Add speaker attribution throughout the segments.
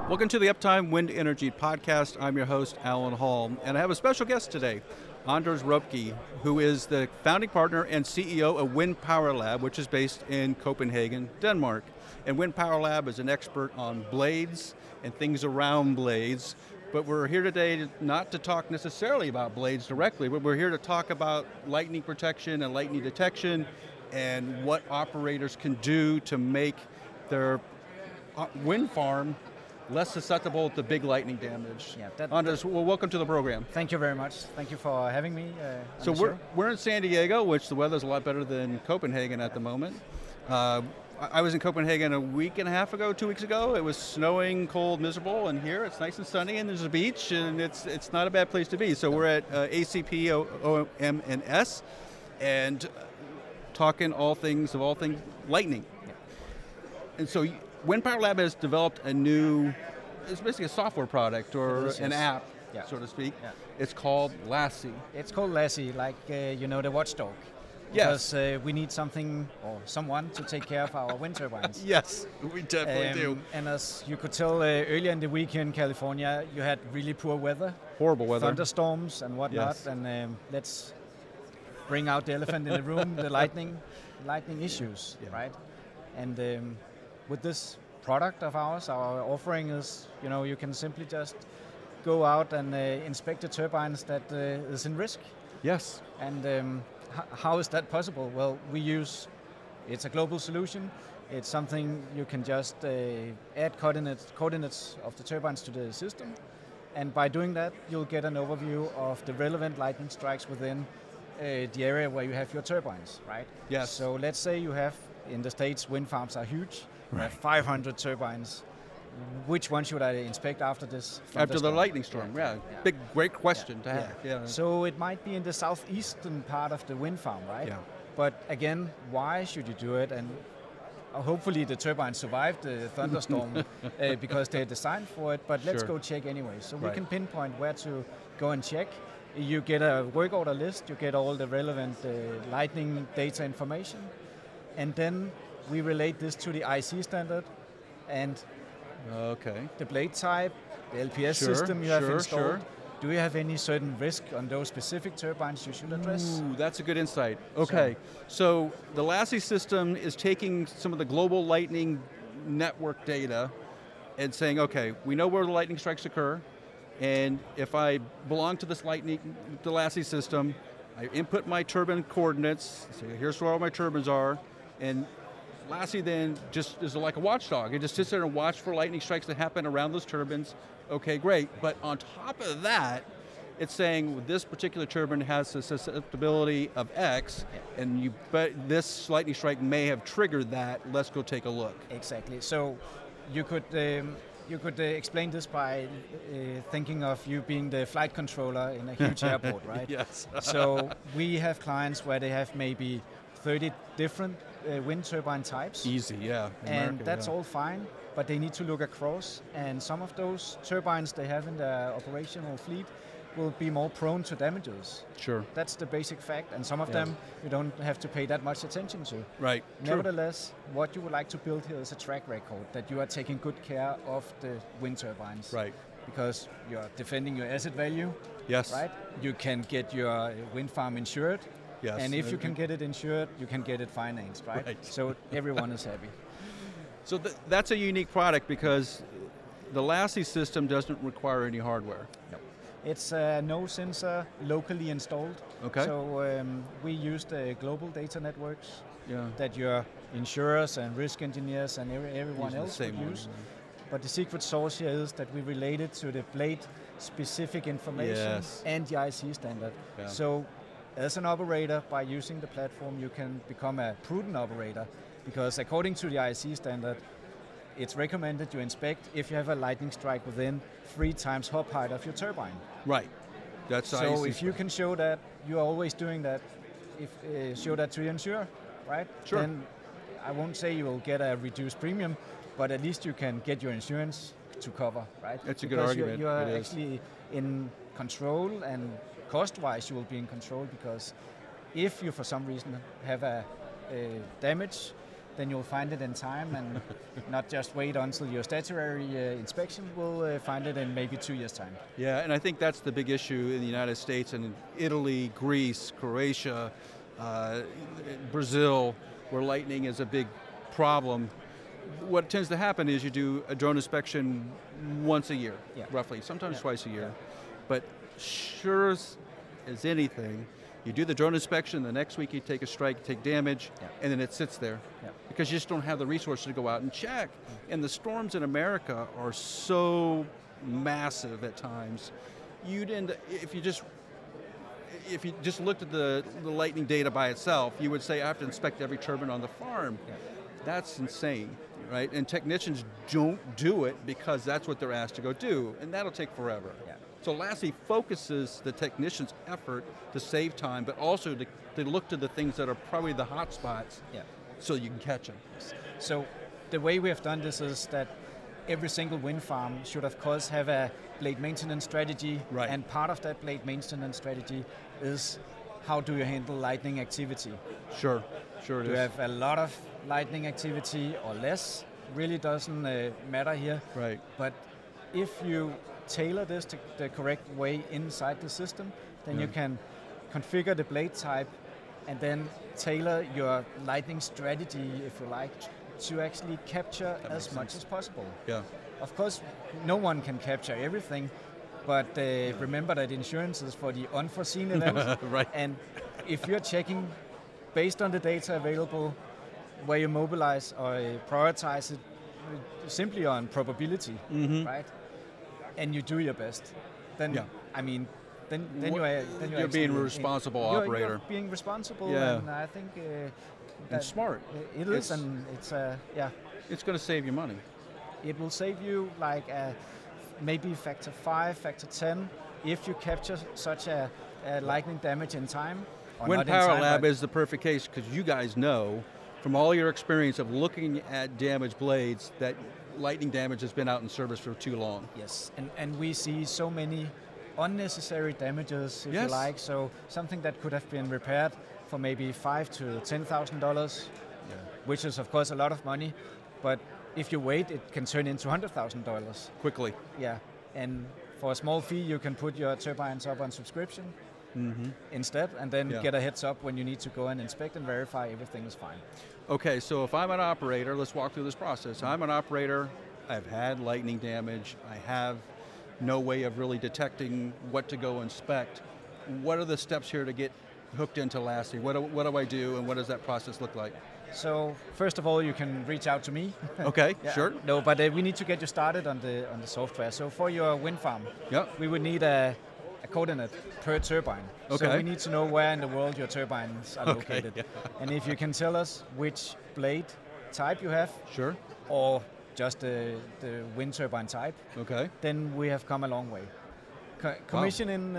Speaker 1: Welcome to the Uptime Wind Energy Podcast. I'm your host, Alan Hall, and I have a special guest today, Anders Ropke, who is the founding partner and CEO of Wind Power Lab, which is based in Copenhagen, Denmark. And Wind Power Lab is an expert on blades and things around blades, but we're here today not to talk necessarily about blades directly, but we're here to talk about lightning protection and lightning detection and what operators can do to make their wind farm less susceptible to big lightning damage.
Speaker 2: Yeah,
Speaker 1: Anders, well, welcome to the program.
Speaker 2: Thank you very much. Thank you for having me.
Speaker 1: So we're in San Diego, which the weather's a lot better than Copenhagen at the moment. I was in Copenhagen a week and a half ago, 2 weeks ago. It was snowing, cold, miserable, and here it's nice and sunny, and there's a beach, and it's not a bad place to be. So we're at ACP OMNS, and talking all things lightning.
Speaker 2: Yeah.
Speaker 1: And so Wind Power Lab has developed it's basically a software product or an app, so to speak.
Speaker 2: Yeah.
Speaker 1: It's called Lassie.
Speaker 2: It's called Lassie, like the watchdog.
Speaker 1: Yes.
Speaker 2: Because we need something or someone to take care of our wind turbines.
Speaker 1: Yes, we definitely do.
Speaker 2: And as you could tell earlier in the week here in California, you had really poor weather.
Speaker 1: Horrible weather.
Speaker 2: Thunderstorms and whatnot.
Speaker 1: Yes.
Speaker 2: And let's bring out the elephant in the room, the lightning issues, right? And with this product of ours, our offering is, you can simply just go out and inspect the turbines that is in risk.
Speaker 1: Yes.
Speaker 2: And how is that possible? Well, it's a global solution. It's something you can just add coordinates of the turbines to the system. And by doing that, you'll get an overview of the relevant lightning strikes within the area where you have your turbines, right?
Speaker 1: Yes.
Speaker 2: So let's say you have, in the States, wind farms are huge.
Speaker 1: Right.
Speaker 2: We have 500 turbines. Which one should I inspect after this?
Speaker 1: After the lightning storm, yeah. Great question to have.
Speaker 2: Yeah. So it might be in the southeastern part of the wind farm, right?
Speaker 1: Yeah.
Speaker 2: But again, why should you do it? And hopefully the turbines survived the thunderstorm because they're designed for it, but let's go check anyway. So we can pinpoint where to go and check. You get a work order list, you get all the relevant lightning data information, and then we relate this to the IC standard and the blade type, the LPS system you have installed. Do you have any certain risk on those specific turbines you should address?
Speaker 1: Ooh, that's a good insight. Okay, so the Lassie system is taking some of the global lightning network data and saying, okay, we know where the lightning strikes occur, and if I belong to the Lassie system, I input my turbine coordinates, say here's where all my turbines are, and Lassie then just is like a watchdog. It just sits there and watches for lightning strikes that happen around those turbines. Okay, great. But on top of that, it's saying this particular turbine has a susceptibility of X, but this lightning strike may have triggered that. Let's go take a look.
Speaker 2: Exactly. So you could explain this by thinking of you being the flight controller in a huge airport, right?
Speaker 1: Yes.
Speaker 2: So we have clients where they have maybe 30 different wind turbine types.
Speaker 1: Easy, yeah.
Speaker 2: And that's all fine, but they need to look across, and some of those turbines they have in their operational fleet will be more prone to damages.
Speaker 1: Sure.
Speaker 2: That's the basic fact, and some of them you don't have to pay that much attention to.
Speaker 1: Right.
Speaker 2: Nevertheless, what you would like to build here is a track record that you are taking good care of the wind turbines.
Speaker 1: Right.
Speaker 2: Because you're defending your asset value.
Speaker 1: Yes.
Speaker 2: Right? You can get your wind farm insured.
Speaker 1: Yes.
Speaker 2: And if you can get it insured, you can get it financed, right? So everyone is happy.
Speaker 1: So that's a unique product because the Lassie system doesn't require any hardware.
Speaker 2: No. It's no sensor locally installed.
Speaker 1: Okay.
Speaker 2: So we use the global data networks that your insurers and risk engineers and everyone else would use. But the secret sauce here is that we relate it to the blade specific information and the IC standard. Yeah. So as an operator, by using the platform, you can become a prudent operator because according to the IC standard, it's recommended you inspect if you have a lightning strike within 3 times hop height of your turbine.
Speaker 1: Right. That's
Speaker 2: so if you can show that you're always doing that, show that to your insurer, right?
Speaker 1: Sure.
Speaker 2: Then I won't say you will get a reduced premium, but at least you can get your insurance to cover, right?
Speaker 1: That's a good argument.
Speaker 2: You are actually in control, and cost-wise you will be in control, because if you for some reason have a damage, then you'll find it in time and not just wait until your statutory inspection. Will find it in maybe 2 years' time.
Speaker 1: Yeah, and I think that's the big issue in the United States and in Italy, Greece, Croatia, Brazil, where lightning is a big problem. What tends to happen is you do a drone inspection once a year, roughly, sometimes twice a year. But sure as anything, you do the drone inspection, the next week you take a strike, take damage, and then it sits there. Because you just don't have the resources to go out and check. And the storms in America are so massive at times. If you just looked at the lightning data by itself, you would say I have to inspect every turbine on the farm. That's insane, right? And technicians don't do it because that's what they're asked to go do, and that'll take forever. So LASI focuses the technician's effort to save time, but also to look to the things that are probably the hot spots so you can catch them.
Speaker 2: So the way we have done this is that every single wind farm should of course have a blade maintenance strategy, and part of that blade maintenance strategy is how do you handle lightning activity.
Speaker 1: Sure it is.
Speaker 2: Do you have a lot of lightning activity or less? Really doesn't matter here.
Speaker 1: Right.
Speaker 2: But if you tailor this to the correct way inside the system, then you can configure the blade type and then tailor your lightning strategy, if you like, to actually capture as much as possible.
Speaker 1: Yeah.
Speaker 2: Of course, no one can capture everything, but remember that insurance is for the unforeseen event.
Speaker 1: Right.
Speaker 2: And if you're checking based on the data available, where you mobilize or prioritize it simply on probability, right? And you do your best, then I mean, then you're
Speaker 1: being a responsible operator.
Speaker 2: You're being responsible, and I think
Speaker 1: and smart.
Speaker 2: It is, and it's
Speaker 1: It's going to save you money.
Speaker 2: It will save you like maybe factor 5, factor 10 if you capture such a lightning damage in time.
Speaker 1: Wind Power Lab is the perfect case because you guys know from all your experience of looking at damaged blades that lightning damage has been out in service for too long.
Speaker 2: Yes, and we see so many unnecessary damages, if you like. So something that could have been repaired for maybe $5,000 to $10,000, which is of course a lot of money. But if you wait, it can turn into $100,000
Speaker 1: quickly.
Speaker 2: Yeah, and for a small fee, you can put your turbines up on subscription instead, and then get a heads up when you need to go and inspect and verify everything is fine.
Speaker 1: Okay, so if I'm an operator, let's walk through this process. I'm an operator, I've had lightning damage, I have no way of really detecting what to go inspect. What are the steps here to get hooked into LASI? What do I do, and what does that process look like?
Speaker 2: So first of all, you can reach out to me.
Speaker 1: Okay, sure.
Speaker 2: No, but we need to get you started on the software. So for your wind farm, we would need a coordinate per turbine.
Speaker 1: Okay.
Speaker 2: So we need to know where in the world your turbines are located. And if you can tell us which blade type you have, or just the wind turbine type, then we have come a long way. Commissioning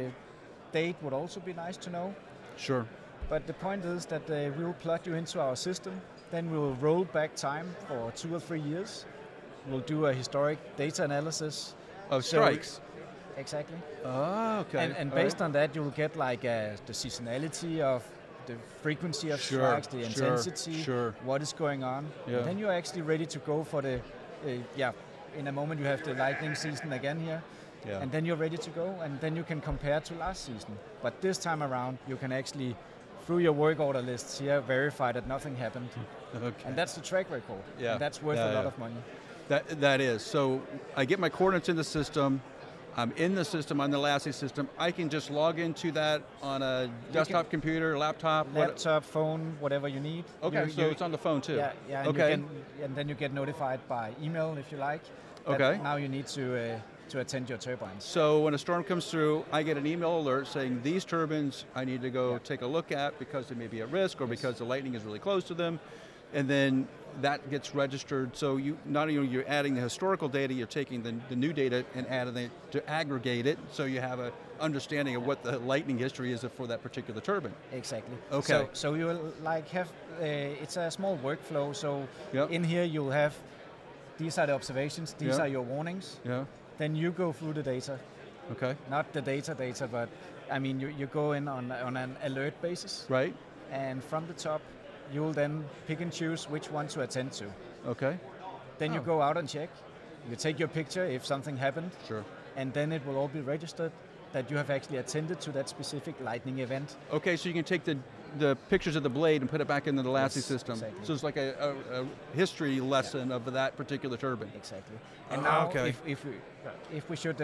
Speaker 2: date would also be nice to know.
Speaker 1: Sure.
Speaker 2: But the point is that we will plug you into our system, then we will roll back time for 2 or 3 years. We'll do a historic data analysis.
Speaker 1: Of strikes?
Speaker 2: Exactly.
Speaker 1: Oh, okay.
Speaker 2: And based on that, you'll get like the seasonality of the frequency of strikes, the intensity, what is going on. Yeah. Then you're actually ready to go for the, in a moment you have the lightning season again here. Yeah. And then you're ready to go, and then you can compare to last season. But this time around, you can actually, through your work order lists here, verify that nothing happened. And that's the track record. Yeah. And that's worth a lot of money.
Speaker 1: That is. So I get my coordinates in the system. I'm in the system, on the LASI system. I can just log into that on a desktop computer, laptop?
Speaker 2: Phone, whatever you need.
Speaker 1: Okay, so it's on the phone too?
Speaker 2: Yeah, and then you get notified by email if you like. Okay. Now you need to attend your turbines.
Speaker 1: So when a storm comes through, I get an email alert saying these turbines I need to go take a look at because they may be at risk or because the lightning is really close to them. And then that gets registered. So you not only you're adding the historical data, you're taking the new data and adding it to aggregate it, so you have an understanding of what the lightning history is for that particular turbine.
Speaker 2: Exactly.
Speaker 1: Okay.
Speaker 2: So you will like have it's a small workflow. So in here you'll have these are the observations, these are your warnings.
Speaker 1: Yeah.
Speaker 2: Then you go through the data.
Speaker 1: Okay.
Speaker 2: Not the data, but I mean you go in on an alert basis.
Speaker 1: Right.
Speaker 2: And from the top, you'll then pick and choose which one to attend to.
Speaker 1: Okay.
Speaker 2: Then you go out and check. You take your picture if something happened.
Speaker 1: Sure.
Speaker 2: And then it will all be registered that you have actually attended to that specific lightning event.
Speaker 1: Okay, so you can take the pictures of the blade and put it back into the Lassie system.
Speaker 2: Exactly.
Speaker 1: So it's like a history lesson of that particular turbine.
Speaker 2: Exactly. And now,
Speaker 1: okay.
Speaker 2: if we should,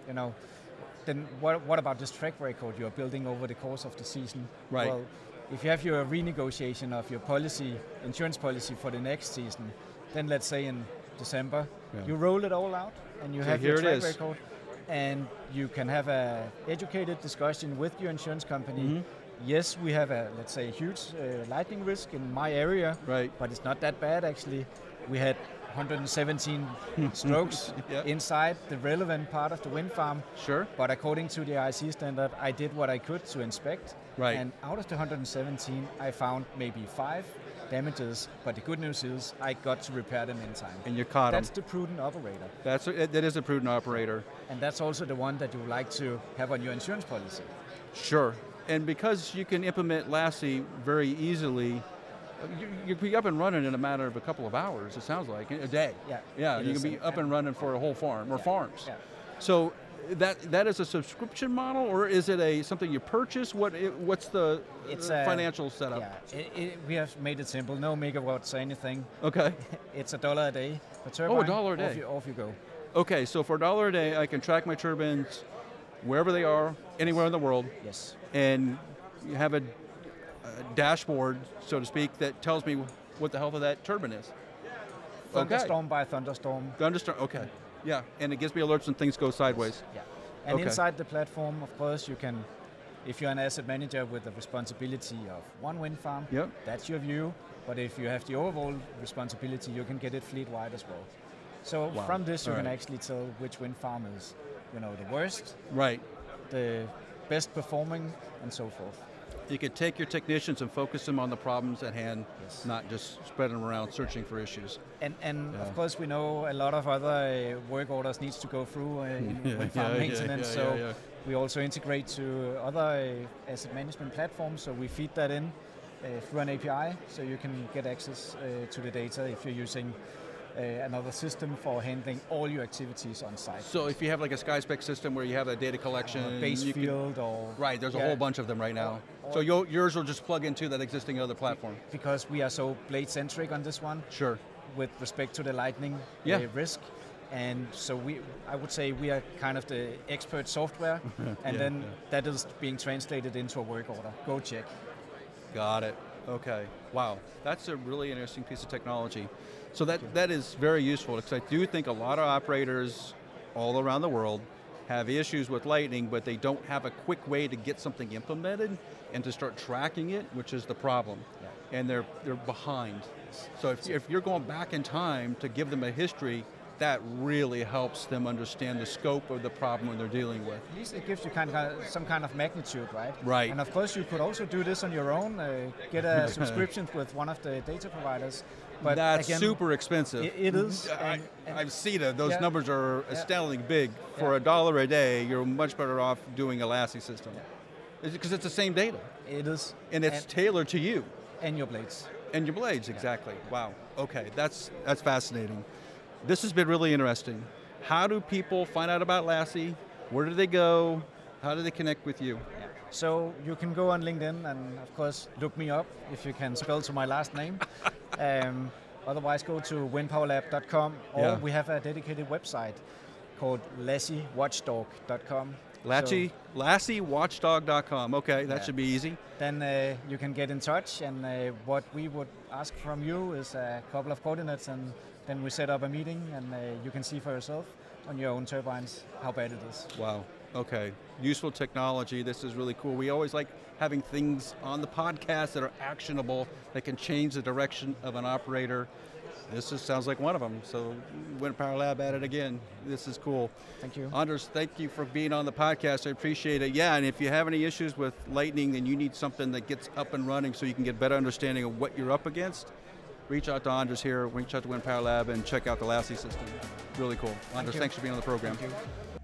Speaker 2: then what about this track record you're building over the course of the season?
Speaker 1: Right.
Speaker 2: Well, if you have your renegotiation of your insurance policy for the next season, then let's say in December, you roll it all out and you have your track record, and you can have a educated discussion with your insurance company. Mm-hmm. Yes, we have let's say, huge lightning risk in my area,
Speaker 1: right.
Speaker 2: but it's not that bad actually. We had 117 strokes inside the relevant part of the wind farm.
Speaker 1: Sure.
Speaker 2: But according to the IC standard, I did what I could to inspect.
Speaker 1: Right.
Speaker 2: And out of the 117, I found maybe 5 damages. But the good news is I got to repair them in time.
Speaker 1: And you caught them.
Speaker 2: That's the prudent operator.
Speaker 1: That is a prudent operator.
Speaker 2: And that's also the one that you would like to have on your insurance policy.
Speaker 1: Sure. And because you can implement Lassie very easily, you can be up and running in a matter of a couple of hours, it sounds like, a day. Yeah, you can be up and running for a whole farm, or farms.
Speaker 2: Yeah.
Speaker 1: So that is a subscription model, or is it something you purchase? What's the financial setup?
Speaker 2: Yeah, we have made it simple, no megawatts or anything.
Speaker 1: Okay.
Speaker 2: It's $1 a day per turbine.
Speaker 1: $1 a day.
Speaker 2: Off you go.
Speaker 1: Okay, so for $1 a day, I can track my turbines wherever they are, anywhere in the world.
Speaker 2: Yes.
Speaker 1: And you have a dashboard, so to speak, that tells me what the health of that turbine is.
Speaker 2: Thunderstorm by thunderstorm.
Speaker 1: Thunderstorm, okay. Yeah, and it gives me alerts when things go sideways.
Speaker 2: Yeah. And inside the platform, of course, you can, if you're an asset manager with the responsibility of one wind farm, that's your view. But if you have the overall responsibility, you can get it fleet-wide as well. So from this, you can actually tell which wind farm is, the worst,
Speaker 1: right,
Speaker 2: the best performing, and so forth.
Speaker 1: You could take your technicians and focus them on the problems at hand, not just spread them around searching for issues.
Speaker 2: And of course, we know a lot of other work orders needs to go through in wind farm maintenance. So we also integrate to other asset management platforms. So we feed that in through an API, so you can get access to the data if you're using another system for handling all your activities on site.
Speaker 1: So if you have like a SkySpec system where you have a data collection,
Speaker 2: base field, or
Speaker 1: right, there's a whole bunch of them right now. So yours will just plug into that existing other platform.
Speaker 2: Because we are so blade centric on this one.
Speaker 1: Sure.
Speaker 2: With respect to the lightning risk, and so I would say we are kind of the expert software, and then that is being translated into a work order. Go check.
Speaker 1: Got it. Okay. Wow, that's a really interesting piece of technology. So that is very useful, because I do think a lot of operators all around the world have issues with lightning, but they don't have a quick way to get something implemented and to start tracking it, which is the problem. Yeah. And they're behind. So if you're going back in time to give them a history, that really helps them understand the scope of the problem they're dealing with.
Speaker 2: At least it gives you some kind of magnitude, right?
Speaker 1: Right.
Speaker 2: And of course you could also do this on your own, get a subscription with one of the data providers. But
Speaker 1: that's
Speaker 2: again,
Speaker 1: super expensive.
Speaker 2: It is.
Speaker 1: I've seen it. Those numbers are astoundingly big. For $1 a day, you're much better off doing a Lassie system. Because it's the same data.
Speaker 2: It is.
Speaker 1: And it's tailored to you.
Speaker 2: And your blades.
Speaker 1: And your blades, exactly. Wow. Okay, that's fascinating. This has been really interesting. How do people find out about Lassie? Where do they go? How do they connect with you?
Speaker 2: Yeah. So you can go on LinkedIn and, of course, look me up if you can spell to my last name. Otherwise, go to windpowerlab.com, or we have a dedicated website called LassieWatchdog.com.
Speaker 1: LassieWatchdog.com. Okay, that should be easy.
Speaker 2: Then you can get in touch, and what we would ask from you is a couple of coordinates, and then we set up a meeting, and you can see for yourself on your own turbines how bad it is.
Speaker 1: Wow. Okay. Useful technology. This is really cool. We always like having things on the podcast that are actionable, that can change the direction of an operator. This sounds like one of them. So Wind Power Lab at it again. This is cool.
Speaker 2: Thank you.
Speaker 1: Anders, thank you for being on the podcast. I appreciate it. Yeah, and if you have any issues with lightning and you need something that gets up and running so you can get better understanding of what you're up against, reach out to Anders here, reach out to Wind Power Lab, and check out the Lassie system. Really cool. Anders, thanks for being on the program.
Speaker 2: Thank you.